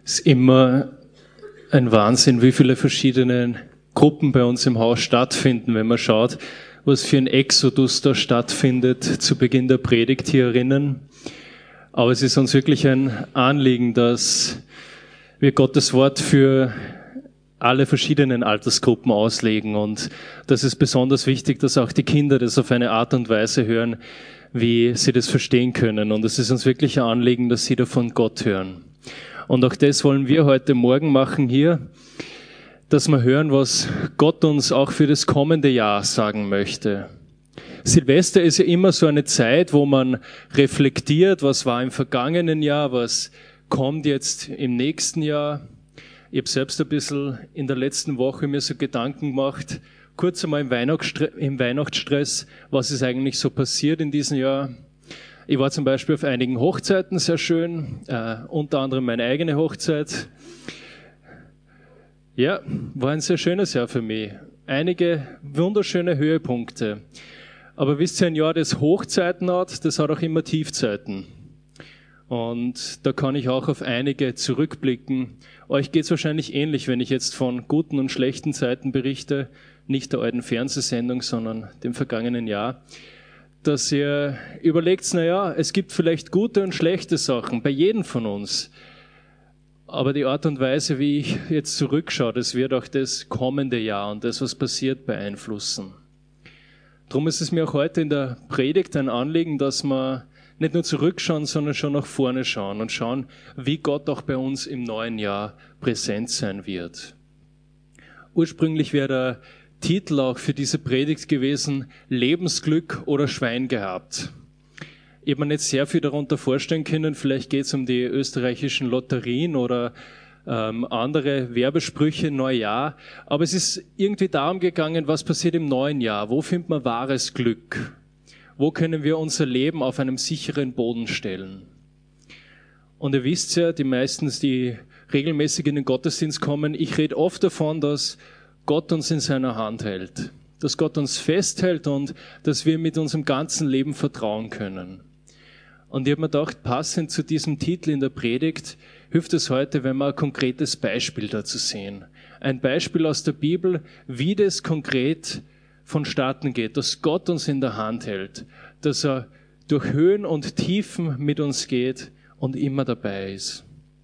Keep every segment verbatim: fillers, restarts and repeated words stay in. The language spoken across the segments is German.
Es ist immer ein Wahnsinn, wie viele verschiedene Gruppen bei uns im Haus stattfinden, wenn man schaut, was für ein Exodus da stattfindet zu Beginn der Predigt hier erinnern. Aber es ist uns wirklich ein Anliegen, dass wir Gottes Wort für alle verschiedenen Altersgruppen auslegen, und das ist besonders wichtig, dass auch die Kinder das auf eine Art und Weise hören, wie sie das verstehen können, und es ist uns wirklich ein Anliegen, dass sie davon Gott hören. Und auch das wollen wir heute Morgen machen hier, dass wir hören, was Gott uns auch für das kommende Jahr sagen möchte. Silvester ist ja immer so eine Zeit, wo man reflektiert, was war im vergangenen Jahr, was kommt jetzt im nächsten Jahr. Ich habe selbst ein bisschen in der letzten Woche mir so Gedanken gemacht, kurz einmal im Weihnachtsstress, im Weihnachtsstress, was ist eigentlich so passiert in diesem Jahr. Ich war zum Beispiel auf einigen Hochzeiten sehr schön, äh, unter anderem meine eigene Hochzeit. Ja, war ein sehr schönes Jahr für mich. Einige wunderschöne Höhepunkte. Aber wisst ihr, ein Jahr, das Hochzeiten hat, das hat auch immer Tiefzeiten. Und da kann ich auch auf einige zurückblicken. Euch geht es wahrscheinlich ähnlich, wenn ich jetzt von guten und schlechten Zeiten berichte, nicht der alten Fernsehsendung, sondern dem vergangenen Jahr, dass ihr überlegt, naja, es gibt vielleicht gute und schlechte Sachen bei jedem von uns. Aber die Art und Weise, wie ich jetzt zurückschaue, das wird auch das kommende Jahr und das, was passiert, beeinflussen. Darum ist es mir auch heute in der Predigt ein Anliegen, dass wir nicht nur zurückschauen, sondern schon nach vorne schauen und schauen, wie Gott auch bei uns im neuen Jahr präsent sein wird. Ursprünglich wäre der Titel auch für diese Predigt gewesen, Lebensglück oder Schwein gehabt. Ich habe mir nicht sehr viel darunter vorstellen können, vielleicht geht es um die österreichischen Lotterien oder ähm, andere Werbesprüche, Neujahr, aber es ist irgendwie darum gegangen, was passiert im neuen Jahr, wo findet man wahres Glück? Wo können wir unser Leben auf einem sicheren Boden stellen? Und ihr wisst ja, die meisten, die regelmäßig in den Gottesdienst kommen, ich rede oft davon, dass Gott uns in seiner Hand hält, dass Gott uns festhält und dass wir mit unserem ganzen Leben vertrauen können. Und ich habe mir gedacht, passend zu diesem Titel in der Predigt, hilft es heute, wenn wir ein konkretes Beispiel dazu sehen. Ein Beispiel aus der Bibel, wie das konkret vonstatten geht, dass Gott uns in der Hand hält, dass er durch Höhen und Tiefen mit uns geht und immer dabei ist.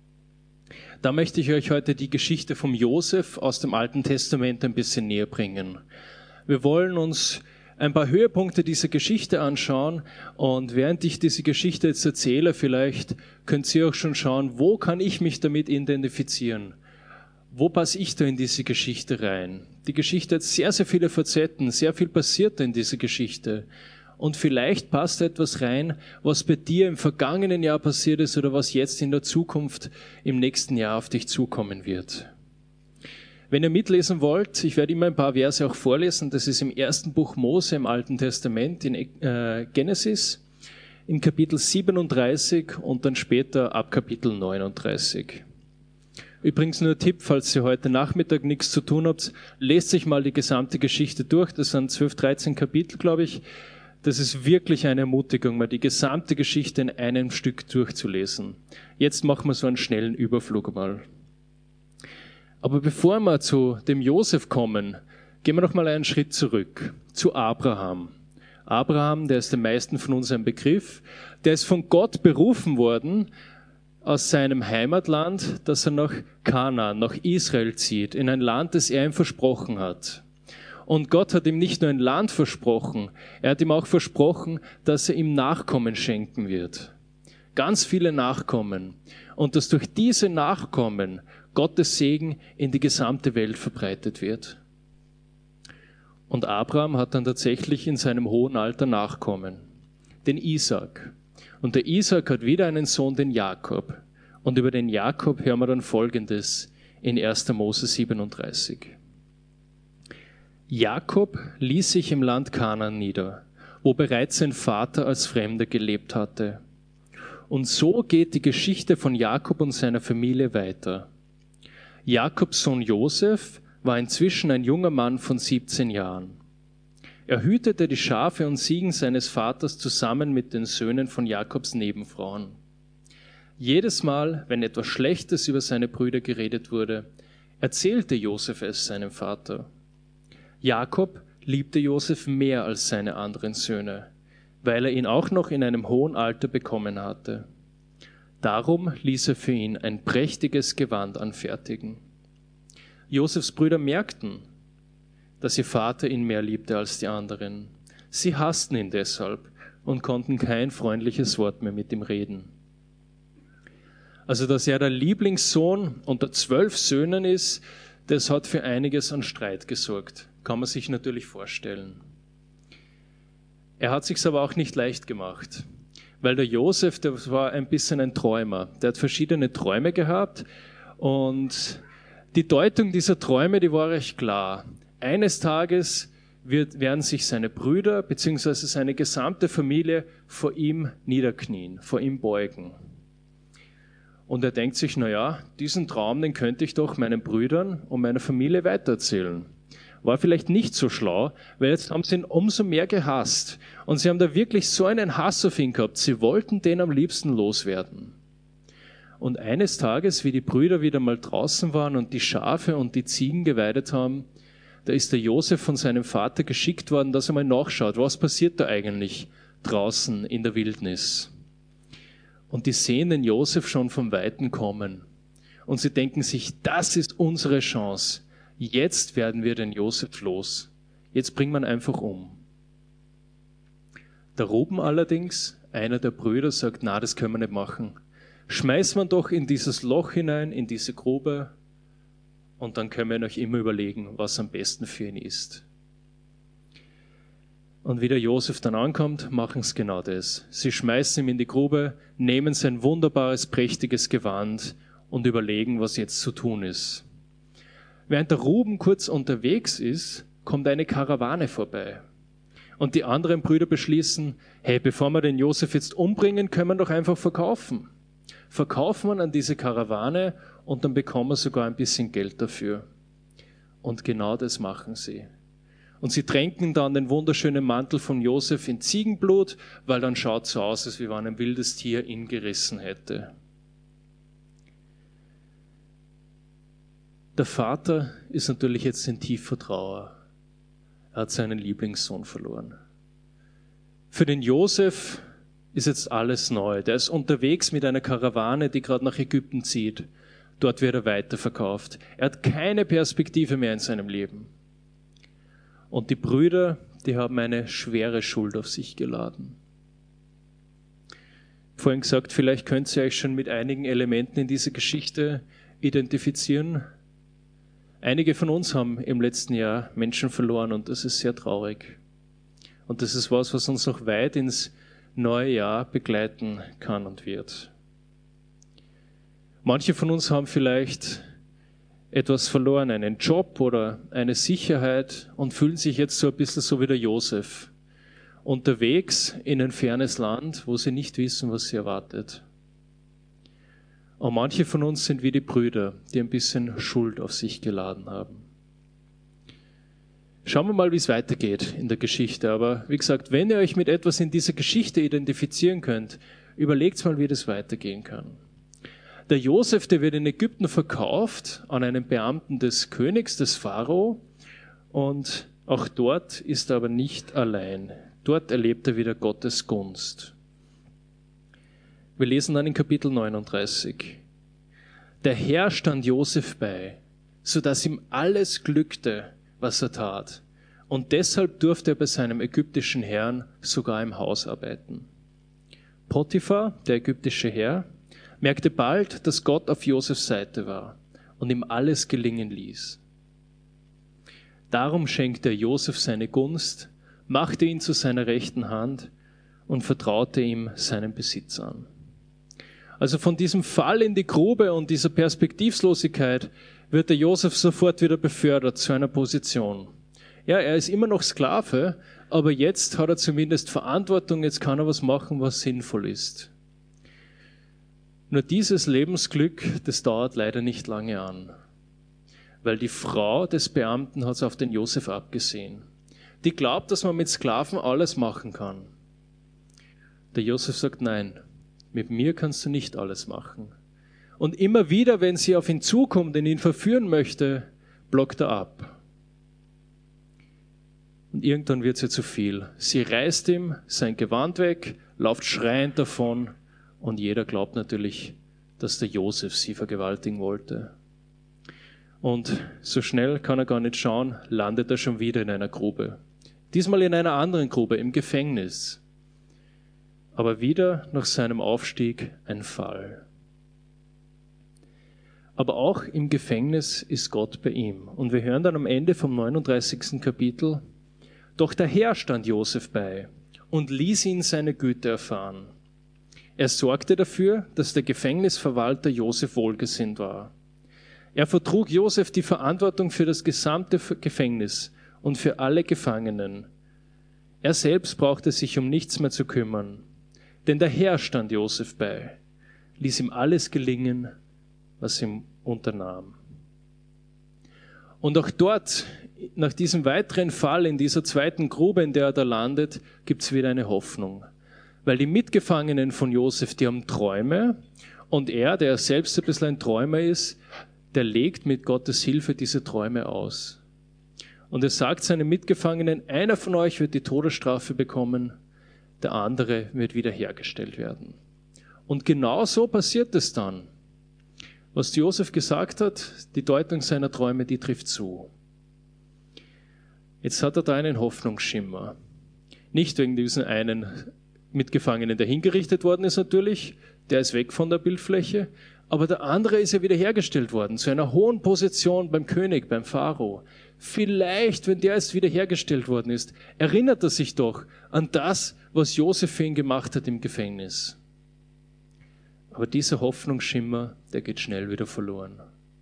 Da möchte ich euch heute die Geschichte vom Josef aus dem Alten Testament ein bisschen näher bringen. Wir wollen uns ein paar Höhepunkte dieser Geschichte anschauen, und während ich diese Geschichte jetzt erzähle, vielleicht könnt ihr auch schon schauen, wo kann ich mich damit identifizieren? Wo passe ich da in diese Geschichte rein? Die Geschichte hat sehr, sehr viele Facetten, sehr viel passiert da in dieser Geschichte. Und vielleicht passt etwas rein, was bei dir im vergangenen Jahr passiert ist oder was jetzt in der Zukunft im nächsten Jahr auf dich zukommen wird. Wenn ihr mitlesen wollt, ich werde immer ein paar Verse auch vorlesen, das ist im ersten Buch Mose im Alten Testament, in äh, Genesis, im Kapitel siebenunddreißig und dann später ab Kapitel neununddreißig. Übrigens nur ein Tipp, falls ihr heute Nachmittag nichts zu tun habt, lest sich mal die gesamte Geschichte durch, das sind zwölf, dreizehn Kapitel, glaube ich. Das ist wirklich eine Ermutigung, mal die gesamte Geschichte in einem Stück durchzulesen. Jetzt machen wir so einen schnellen Überflug mal. Aber bevor wir zu dem Josef kommen, gehen wir noch mal einen Schritt zurück, zu Abraham. Abraham, der ist den meisten von uns ein Begriff, der ist von Gott berufen worden, aus seinem Heimatland, dass er nach Kanaan, nach Israel zieht, in ein Land, das er ihm versprochen hat. Und Gott hat ihm nicht nur ein Land versprochen, er hat ihm auch versprochen, dass er ihm Nachkommen schenken wird. Ganz viele Nachkommen. Und dass durch diese Nachkommen Gottes Segen in die gesamte Welt verbreitet wird. Und Abraham hat dann tatsächlich in seinem hohen Alter Nachkommen, den Isaak. Und der Isaak hat wieder einen Sohn, den Jakob. Und über den Jakob hören wir dann Folgendes in erster Mose siebenunddreißig. Jakob ließ sich im Land Kanaan nieder, wo bereits sein Vater als Fremder gelebt hatte. Und so geht die Geschichte von Jakob und seiner Familie weiter. Jakobs Sohn Josef war inzwischen ein junger Mann von siebzehn Jahren. Er hütete die Schafe und Ziegen seines Vaters zusammen mit den Söhnen von Jakobs Nebenfrauen. Jedes Mal, wenn etwas Schlechtes über seine Brüder geredet wurde, erzählte Josef es seinem Vater. Jakob liebte Josef mehr als seine anderen Söhne, weil er ihn auch noch in einem hohen Alter bekommen hatte. Darum ließ er für ihn ein prächtiges Gewand anfertigen. Josefs Brüder merkten, dass ihr Vater ihn mehr liebte als die anderen. Sie hassten ihn deshalb und konnten kein freundliches Wort mehr mit ihm reden. Also, dass er der Lieblingssohn unter zwölf Söhnen ist, das hat für einiges an Streit gesorgt. Kann man sich natürlich vorstellen. Er hat sich's aber auch nicht leicht gemacht, weil der Josef, der war ein bisschen ein Träumer. Der hat verschiedene Träume gehabt und die Deutung dieser Träume, die war recht klar. Eines Tages wird, werden sich seine Brüder bzw. seine gesamte Familie vor ihm niederknien, vor ihm beugen. Und er denkt sich, naja, diesen Traum, den könnte ich doch meinen Brüdern und meiner Familie weitererzählen. War vielleicht nicht so schlau, weil jetzt haben sie ihn umso mehr gehasst. Und sie haben da wirklich so einen Hass auf ihn gehabt. Sie wollten den am liebsten loswerden. Und eines Tages, wie die Brüder wieder mal draußen waren und die Schafe und die Ziegen geweidet haben, da ist der Josef von seinem Vater geschickt worden, dass er mal nachschaut, was passiert da eigentlich draußen in der Wildnis. Und die sehen den Josef schon vom Weiten kommen. Und sie denken sich, das ist unsere Chance. Jetzt werden wir den Josef los. Jetzt bringen wir ihn einfach um. Der Ruben allerdings, einer der Brüder, sagt, na, das können wir nicht machen. Schmeißen wir doch in dieses Loch hinein, in diese Grube, und dann können wir euch immer überlegen, was am besten für ihn ist. Und wie der Josef dann ankommt, machen sie genau das. Sie schmeißen ihn in die Grube, nehmen sein wunderbares, prächtiges Gewand und überlegen, was jetzt zu tun ist. Während der Ruben kurz unterwegs ist, kommt eine Karawane vorbei. Und die anderen Brüder beschließen, hey, bevor wir den Josef jetzt umbringen, können wir ihn doch einfach verkaufen. Verkaufen wir an diese Karawane und dann bekommen wir sogar ein bisschen Geld dafür. Und genau das machen sie. Und sie tränken dann den wunderschönen Mantel von Josef in Ziegenblut, weil dann schaut es so aus, als wenn ein wildes Tier ihn gerissen hätte. Der Vater ist natürlich jetzt in tiefer Trauer. Er hat seinen Lieblingssohn verloren. Für den Josef ist jetzt alles neu. Der ist unterwegs mit einer Karawane, die gerade nach Ägypten zieht. Dort wird er weiterverkauft. Er hat keine Perspektive mehr in seinem Leben. Und die Brüder, die haben eine schwere Schuld auf sich geladen. Vorhin gesagt, vielleicht könnt ihr euch schon mit einigen Elementen in dieser Geschichte identifizieren. Einige von uns haben im letzten Jahr Menschen verloren und das ist sehr traurig. Und das ist was, was uns noch weit ins neue Jahr begleiten kann und wird. Manche von uns haben vielleicht etwas verloren, einen Job oder eine Sicherheit und fühlen sich jetzt so ein bisschen so wie der Josef, unterwegs in ein fernes Land, wo sie nicht wissen, was sie erwartet. Und manche von uns sind wie die Brüder, die ein bisschen Schuld auf sich geladen haben. Schauen wir mal, wie es weitergeht in der Geschichte. Aber wie gesagt, wenn ihr euch mit etwas in dieser Geschichte identifizieren könnt, überlegt mal, wie das weitergehen kann. Der Josef, der wird in Ägypten verkauft an einen Beamten des Königs, des Pharao. Und auch dort ist er aber nicht allein. Dort erlebt er wieder Gottes Gunst. Wir lesen dann in Kapitel neununddreißig. Der Herr stand Josef bei, sodass ihm alles glückte, was er tat. Und deshalb durfte er bei seinem ägyptischen Herrn sogar im Haus arbeiten. Potiphar, der ägyptische Herr, merkte bald, dass Gott auf Josefs Seite war und ihm alles gelingen ließ. Darum schenkte er Josef seine Gunst, machte ihn zu seiner rechten Hand und vertraute ihm seinen Besitz an. Also von diesem Fall in die Grube und dieser Perspektivlosigkeit wird der Josef sofort wieder befördert zu einer Position. Ja, er ist immer noch Sklave, aber jetzt hat er zumindest Verantwortung, jetzt kann er was machen, was sinnvoll ist. Nur dieses Lebensglück, das dauert leider nicht lange an, weil die Frau des Beamten hat es auf den Josef abgesehen. Die glaubt, dass man mit Sklaven alles machen kann. Der Josef sagt, nein, mit mir kannst du nicht alles machen. Und immer wieder, wenn sie auf ihn zukommt und ihn verführen möchte, blockt er ab. Und irgendwann wird sie zu viel. Sie reißt ihm sein Gewand weg, läuft schreiend davon und jeder glaubt natürlich, dass der Josef sie vergewaltigen wollte. Und so schnell kann er gar nicht schauen, landet er schon wieder in einer Grube. Diesmal in einer anderen Grube, im Gefängnis. Aber wieder nach seinem Aufstieg ein Fall. Aber auch im Gefängnis ist Gott bei ihm. Und wir hören dann am Ende vom neununddreißigsten Kapitel, doch der Herr stand Josef bei und ließ ihn seine Güte erfahren. Er sorgte dafür, dass der Gefängnisverwalter Josef wohlgesinnt war. Er vertrug Josef die Verantwortung für das gesamte Gefängnis und für alle Gefangenen. Er selbst brauchte sich um nichts mehr zu kümmern, denn der Herr stand Josef bei, ließ ihm alles gelingen, was ihm unternahm. Und auch dort, nach diesem weiteren Fall in dieser zweiten Grube, in der er da landet, gibt es wieder eine Hoffnung. Weil die Mitgefangenen von Josef, die haben Träume und er, der selbst ein bisschen ein Träumer ist, der legt mit Gottes Hilfe diese Träume aus. Und er sagt seinen Mitgefangenen, einer von euch wird die Todesstrafe bekommen, der andere wird wiederhergestellt werden. Und genau so passiert es dann. Was Josef gesagt hat, die Deutung seiner Träume, die trifft zu. Jetzt hat er da einen Hoffnungsschimmer. Nicht wegen diesem einen Mitgefangenen, der hingerichtet worden ist natürlich, der ist weg von der Bildfläche, aber der andere ist ja wiederhergestellt worden, zu einer hohen Position beim König, beim Pharao. Vielleicht, wenn der jetzt wiederhergestellt worden ist, erinnert er sich doch an das, was Josef für ihn gemacht hat im Gefängnis. Aber dieser Hoffnungsschimmer, der geht schnell wieder verloren.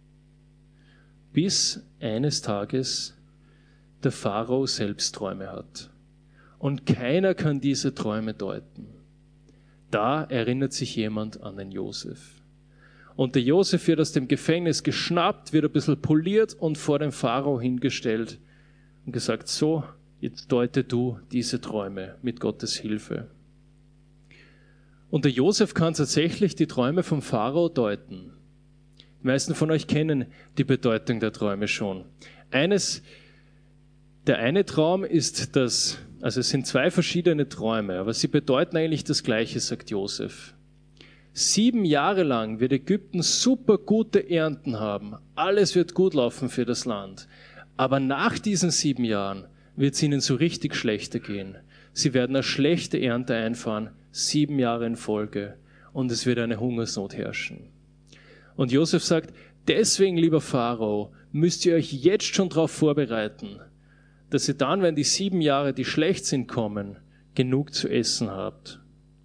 Bis eines Tages der Pharao selbst Träume hat. Und keiner kann diese Träume deuten. Da erinnert sich jemand an den Josef. Und der Josef wird aus dem Gefängnis geschnappt, wird ein bisschen poliert und vor den Pharao hingestellt und gesagt, so, jetzt deute du diese Träume mit Gottes Hilfe. Und der Josef kann tatsächlich die Träume vom Pharao deuten. Die meisten von euch kennen die Bedeutung der Träume schon. Eines, der eine Traum ist das, also es sind zwei verschiedene Träume, aber sie bedeuten eigentlich das Gleiche, sagt Josef. Sieben Jahre lang wird Ägypten super gute Ernten haben. Alles wird gut laufen für das Land. Aber nach diesen sieben Jahren wird es ihnen so richtig schlechter gehen. Sie werden eine schlechte Ernte einfahren, sieben Jahre in Folge. Und es wird eine Hungersnot herrschen. Und Josef sagt, deswegen, lieber Pharao, müsst ihr euch jetzt schon darauf vorbereiten, dass ihr dann, wenn die sieben Jahre, die schlecht sind, kommen, genug zu essen habt.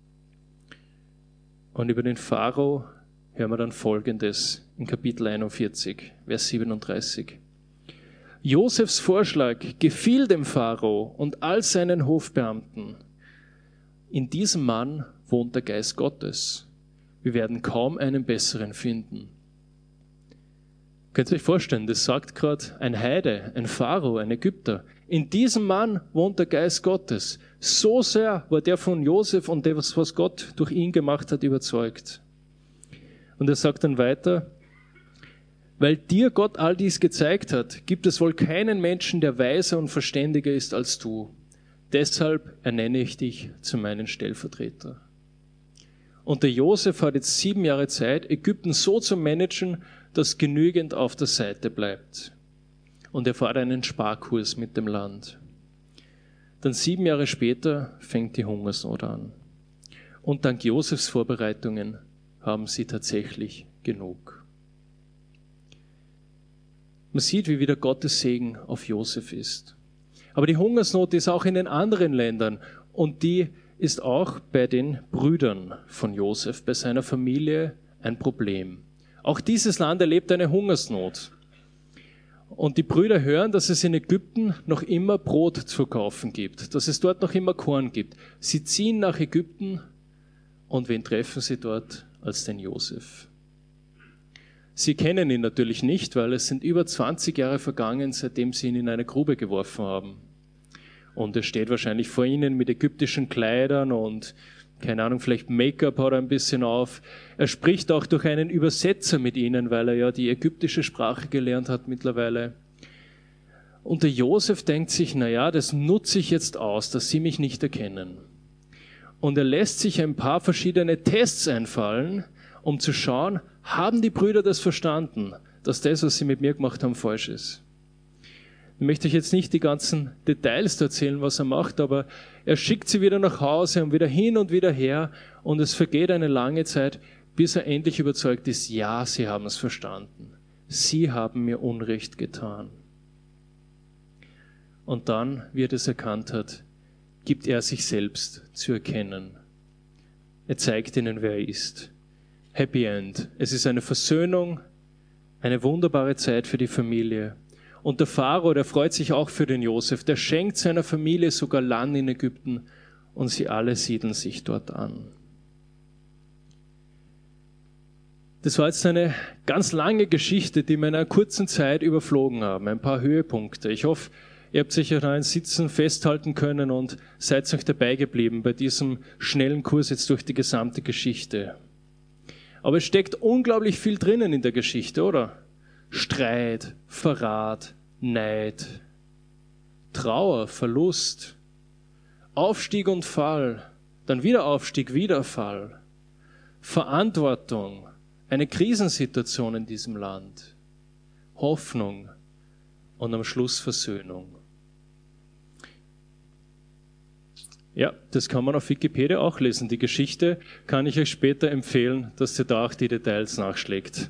Und über den Pharao hören wir dann Folgendes in Kapitel einundvierzig, Vers siebenunddreißig. Josefs Vorschlag gefiel dem Pharao und all seinen Hofbeamten. In diesem Mann wohnt der Geist Gottes. Wir werden kaum einen besseren finden. Könnt ihr euch vorstellen, das sagt gerade ein Heide, ein Pharao, ein Ägypter. In diesem Mann wohnt der Geist Gottes. So sehr war der von Josef und das, was Gott durch ihn gemacht hat, überzeugt. Und er sagt dann weiter, weil dir Gott all dies gezeigt hat, gibt es wohl keinen Menschen, der weiser und verständiger ist als du. Deshalb ernenne ich dich zu meinem Stellvertreter. Und der Josef hat jetzt sieben Jahre Zeit, Ägypten so zu managen, dass genügend auf der Seite bleibt. Und er fährt einen Sparkurs mit dem Land. Dann sieben Jahre später fängt die Hungersnot an. Und dank Josefs Vorbereitungen haben sie tatsächlich genug. Man sieht, wie wieder Gottes Segen auf Josef ist. Aber die Hungersnot ist auch in den anderen Ländern und die ist auch bei den Brüdern von Josef, bei seiner Familie ein Problem. Auch dieses Land erlebt eine Hungersnot. Und die Brüder hören, dass es in Ägypten noch immer Brot zu kaufen gibt, dass es dort noch immer Korn gibt. Sie ziehen nach Ägypten und wen treffen sie dort als den Josef? Sie kennen ihn natürlich nicht, weil es sind über zwanzig Jahre vergangen, seitdem sie ihn in eine Grube geworfen haben. Und er steht wahrscheinlich vor ihnen mit ägyptischen Kleidern und keine Ahnung, vielleicht Make-up hat er ein bisschen auf. Er spricht auch durch einen Übersetzer mit ihnen, weil er ja die ägyptische Sprache gelernt hat mittlerweile. Und der Josef denkt sich, naja, das nutze ich jetzt aus, dass sie mich nicht erkennen. Und er lässt sich ein paar verschiedene Tests einfallen, um zu schauen, haben die Brüder das verstanden, dass das, was sie mit mir gemacht haben, falsch ist. Ich möchte euch jetzt nicht die ganzen Details erzählen, was er macht, aber er schickt sie wieder nach Hause und wieder hin und wieder her und es vergeht eine lange Zeit, bis er endlich überzeugt ist, ja, sie haben es verstanden. Sie haben mir Unrecht getan. Und dann, wie er das erkannt hat, gibt er sich selbst zu erkennen. Er zeigt ihnen, wer er ist. Happy End. Es ist eine Versöhnung, eine wunderbare Zeit für die Familie. Und der Pharao, der freut sich auch für den Josef. Der schenkt seiner Familie sogar Land in Ägypten und sie alle siedeln sich dort an. Das war jetzt eine ganz lange Geschichte, die wir in einer kurzen Zeit überflogen haben. Ein paar Höhepunkte. Ich hoffe, ihr habt sicher noch ein Sitzen festhalten können und seid euch dabei geblieben bei diesem schnellen Kurs jetzt durch die gesamte Geschichte. Aber es steckt unglaublich viel drinnen in der Geschichte, oder? Streit, Verrat, Neid, Trauer, Verlust, Aufstieg und Fall, dann wieder Aufstieg, wieder Fall, Verantwortung, eine Krisensituation in diesem Land, Hoffnung und am Schluss Versöhnung. Ja, das kann man auf Wikipedia auch lesen. Die Geschichte kann ich euch später empfehlen, dass ihr da auch die Details nachschlägt.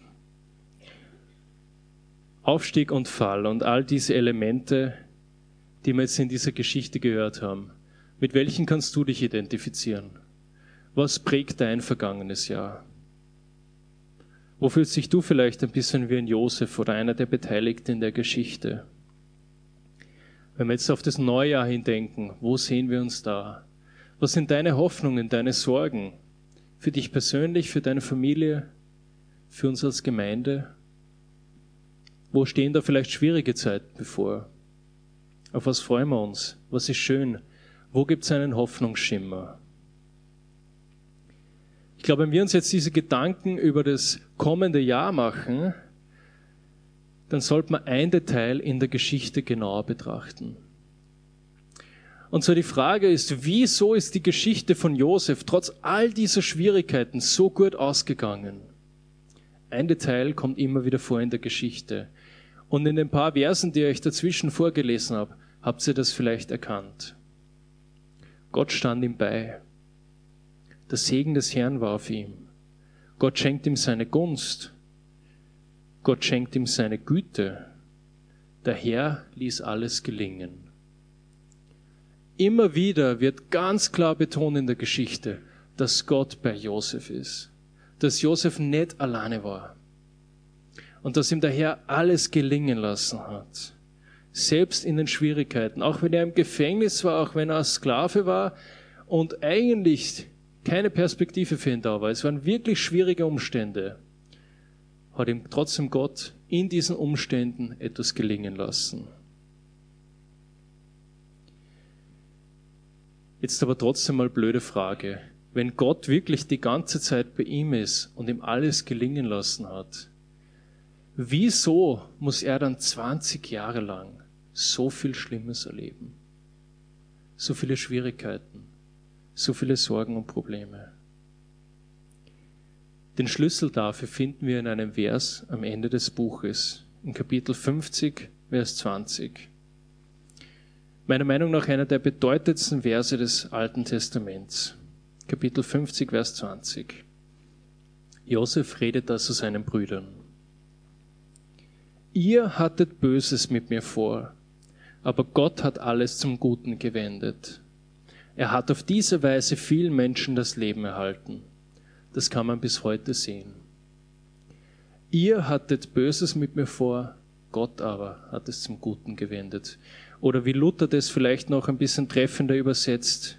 Aufstieg und Fall und all diese Elemente, die wir jetzt in dieser Geschichte gehört haben. Mit welchen kannst du dich identifizieren? Was prägt dein vergangenes Jahr? Wo fühlst dich du vielleicht ein bisschen wie ein Josef oder einer der Beteiligten in der Geschichte? Wenn wir jetzt auf das Neujahr hindenken, wo sehen wir uns da? Was sind deine Hoffnungen, deine Sorgen? Für dich persönlich, für deine Familie, für uns als Gemeinde? Wo stehen da vielleicht schwierige Zeiten bevor? Auf was freuen wir uns? Was ist schön? Wo gibt es einen Hoffnungsschimmer? Ich glaube, wenn wir uns jetzt diese Gedanken über das kommende Jahr machen, dann sollte man ein Detail in der Geschichte genauer betrachten. Und so die Frage ist, wieso ist die Geschichte von Josef trotz all dieser Schwierigkeiten so gut ausgegangen? Ein Detail kommt immer wieder vor in der Geschichte. Und in den paar Versen, die ich euch dazwischen vorgelesen habe, habt ihr das vielleicht erkannt. Gott stand ihm bei. Der Segen des Herrn war auf ihm. Gott schenkt ihm seine Gunst. Gott schenkt ihm seine Güte. Der Herr ließ alles gelingen. Immer wieder wird ganz klar betont in der Geschichte, dass Gott bei Josef ist. Dass Josef nicht alleine war. Und dass ihm der Herr alles gelingen lassen hat. Selbst in den Schwierigkeiten. Auch wenn er im Gefängnis war, auch wenn er als Sklave war und eigentlich keine Perspektive für ihn da war. Es waren wirklich schwierige Umstände. Hat ihm trotzdem Gott in diesen Umständen etwas gelingen lassen. Jetzt aber trotzdem mal blöde Frage. Wenn Gott wirklich die ganze Zeit bei ihm ist und ihm alles gelingen lassen hat, wieso muss er dann zwanzig Jahre lang so viel Schlimmes erleben? So viele Schwierigkeiten, so viele Sorgen und Probleme. Den Schlüssel dafür finden wir in einem Vers am Ende des Buches, in Kapitel fünfzig, Vers zwanzig. Meiner Meinung nach einer der bedeutendsten Verse des Alten Testaments. Kapitel fünfzig, Vers zwanzig. Josef redet da zu seinen Brüdern. Ihr hattet Böses mit mir vor, aber Gott hat alles zum Guten gewendet. Er hat auf diese Weise vielen Menschen das Leben erhalten. Das kann man bis heute sehen. Ihr hattet Böses mit mir vor, Gott aber hat es zum Guten gewendet. Oder wie Luther das vielleicht noch ein bisschen treffender übersetzt.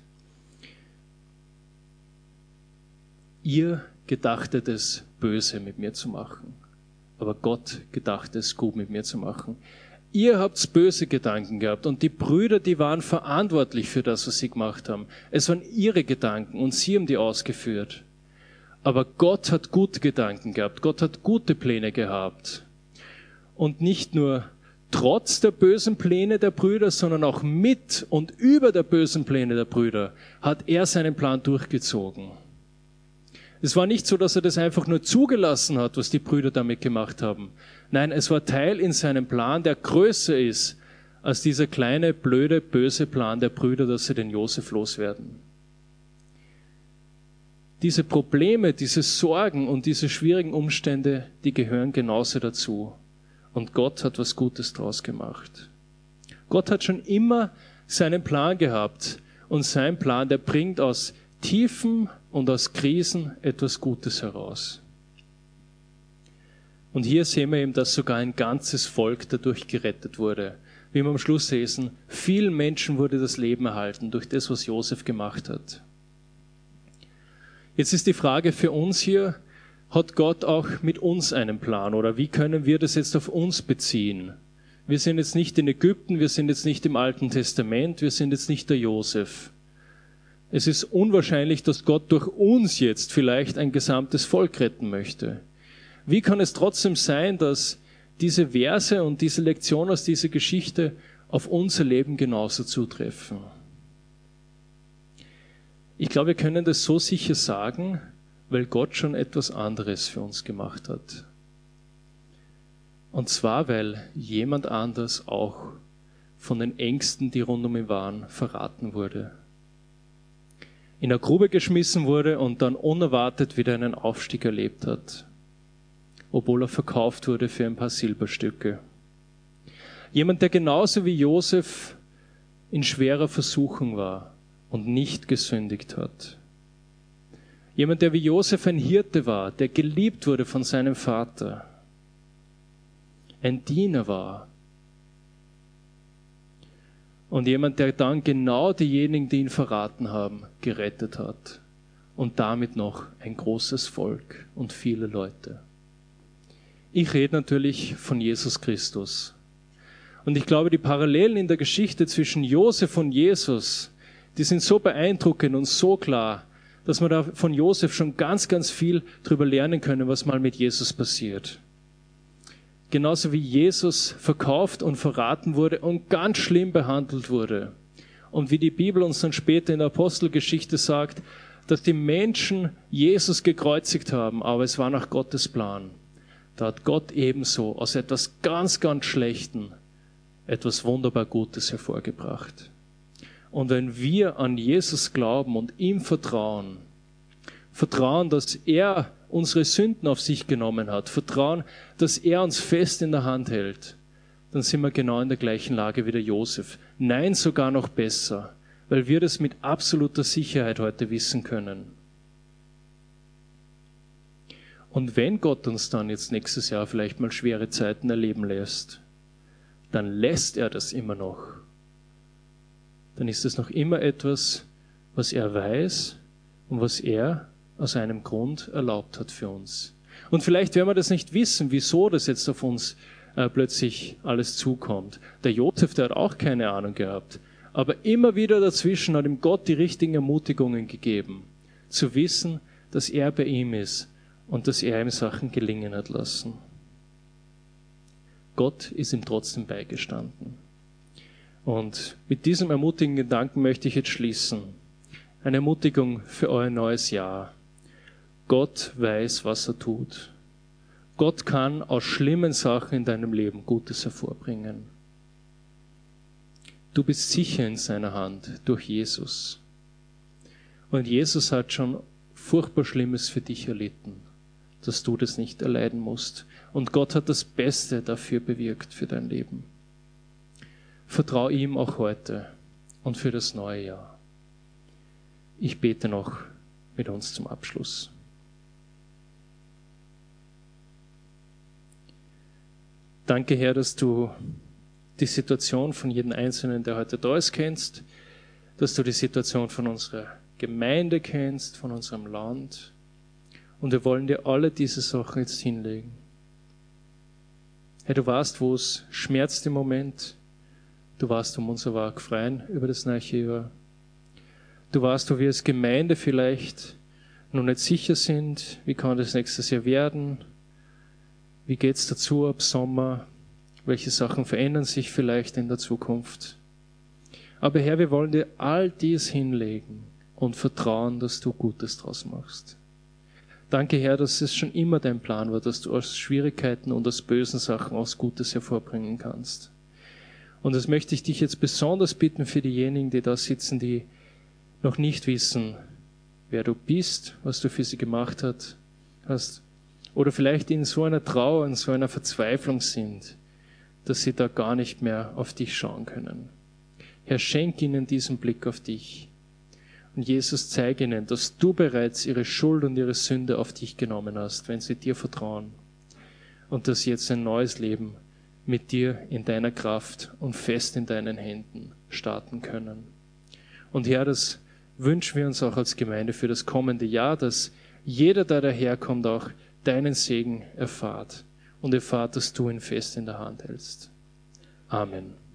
Ihr gedachtet es, Böse mit mir zu machen. Aber Gott gedachte es, gut mit mir zu machen. Ihr habt böse Gedanken gehabt und die Brüder, die waren verantwortlich für das, was sie gemacht haben. Es waren ihre Gedanken und sie haben die ausgeführt. Aber Gott hat gute Gedanken gehabt. Gott hat gute Pläne gehabt. Und nicht nur trotz der bösen Pläne der Brüder, sondern auch mit und über der bösen Pläne der Brüder hat er seinen Plan durchgezogen. Es war nicht so, dass er das einfach nur zugelassen hat, was die Brüder damit gemacht haben. Nein, es war Teil in seinem Plan, der größer ist als dieser kleine, blöde, böse Plan der Brüder, dass sie den Josef loswerden. Diese Probleme, diese Sorgen und diese schwierigen Umstände, die gehören genauso dazu. Und Gott hat was Gutes draus gemacht. Gott hat schon immer seinen Plan gehabt. Und sein Plan, der bringt aus Tiefen und aus Krisen etwas Gutes heraus. Und hier sehen wir eben, dass sogar ein ganzes Volk dadurch gerettet wurde. Wie wir am Schluss lesen, vielen Menschen wurde das Leben erhalten durch das, was Josef gemacht hat. Jetzt ist die Frage für uns hier, hat Gott auch mit uns einen Plan oder wie können wir das jetzt auf uns beziehen? Wir sind jetzt nicht in Ägypten, wir sind jetzt nicht im Alten Testament, wir sind jetzt nicht der Josef. Es ist unwahrscheinlich, dass Gott durch uns jetzt vielleicht ein gesamtes Volk retten möchte. Wie kann es trotzdem sein, dass diese Verse und diese Lektion aus dieser Geschichte auf unser Leben genauso zutreffen? Ich glaube, wir können das so sicher sagen, weil Gott schon etwas anderes für uns gemacht hat. Und zwar, weil jemand anders auch von den Ängsten, die rund um ihn waren, verraten wurde. In eine Grube geschmissen wurde und dann unerwartet wieder einen Aufstieg erlebt hat, obwohl er verkauft wurde für ein paar Silberstücke. Jemand, der genauso wie Josef in schwerer Versuchung war und nicht gesündigt hat. Jemand, der wie Josef ein Hirte war, der geliebt wurde von seinem Vater. Ein Diener war. Und jemand, der dann genau diejenigen, die ihn verraten haben, gerettet hat. Und damit noch ein großes Volk und viele Leute. Ich rede natürlich von Jesus Christus. Und ich glaube, die Parallelen in der Geschichte zwischen Josef und Jesus, die sind so beeindruckend und so klar, dass wir da von Josef schon ganz, ganz viel drüber lernen können, was mal mit Jesus passiert. Genauso wie Jesus verkauft und verraten wurde und ganz schlimm behandelt wurde. Und wie die Bibel uns dann später in der Apostelgeschichte sagt, dass die Menschen Jesus gekreuzigt haben, aber es war nach Gottes Plan. Da hat Gott ebenso aus etwas ganz, ganz Schlechten etwas wunderbar Gutes hervorgebracht. Und wenn wir an Jesus glauben und ihm vertrauen, vertrauen, dass er unsere Sünden auf sich genommen hat, vertrauen, dass er uns fest in der Hand hält, dann sind wir genau in der gleichen Lage wie der Josef. Nein, sogar noch besser, weil wir das mit absoluter Sicherheit heute wissen können. Und wenn Gott uns dann jetzt nächstes Jahr vielleicht mal schwere Zeiten erleben lässt, dann lässt er das immer noch. Dann ist es noch immer etwas, was er weiß und was er aus einem Grund erlaubt hat für uns. Und vielleicht werden wir das nicht wissen, wieso das jetzt auf uns äh, plötzlich alles zukommt. Der Josef, der hat auch keine Ahnung gehabt. Aber immer wieder dazwischen hat ihm Gott die richtigen Ermutigungen gegeben, zu wissen, dass er bei ihm ist und dass er ihm Sachen gelingen hat lassen. Gott ist ihm trotzdem beigestanden. Und mit diesem ermutigenden Gedanken möchte ich jetzt schließen. Eine Ermutigung für euer neues Jahr. Gott weiß, was er tut. Gott kann aus schlimmen Sachen in deinem Leben Gutes hervorbringen. Du bist sicher in seiner Hand durch Jesus. Und Jesus hat schon furchtbar Schlimmes für dich erlitten, dass du das nicht erleiden musst. Und Gott hat das Beste dafür bewirkt für dein Leben. Vertrau ihm auch heute und für das neue Jahr. Ich bete noch mit uns zum Abschluss. Danke, Herr, dass du die Situation von jedem Einzelnen, der heute da ist, kennst, dass du die Situation von unserer Gemeinde kennst, von unserem Land. Und wir wollen dir alle diese Sachen jetzt hinlegen. Herr, du weißt, wo es schmerzt im Moment. Du weißt um unser Werk freien über das neue Jahr. Du weißt, wo wir als Gemeinde vielleicht noch nicht sicher sind. Wie kann das nächstes Jahr werden? Wie geht es dazu ab Sommer? Welche Sachen verändern sich vielleicht in der Zukunft? Aber Herr, wir wollen dir all dies hinlegen und vertrauen, dass du Gutes draus machst. Danke, Herr, dass es schon immer dein Plan war, dass du aus Schwierigkeiten und aus bösen Sachen aus Gutes hervorbringen kannst. Und das möchte ich dich jetzt besonders bitten für diejenigen, die da sitzen, die noch nicht wissen, wer du bist, was du für sie gemacht hast, oder vielleicht in so einer Trauer, in so einer Verzweiflung sind, dass sie da gar nicht mehr auf dich schauen können. Herr, schenk ihnen diesen Blick auf dich. Und Jesus, zeige ihnen, dass du bereits ihre Schuld und ihre Sünde auf dich genommen hast, wenn sie dir vertrauen. Und dass sie jetzt ein neues Leben mit dir in deiner Kraft und fest in deinen Händen starten können. Und Herr, das wünschen wir uns auch als Gemeinde für das kommende Jahr, dass jeder, der daherkommt, auch deinen Segen erfahrt und erfahrt, dass du ihn fest in der Hand hältst. Amen.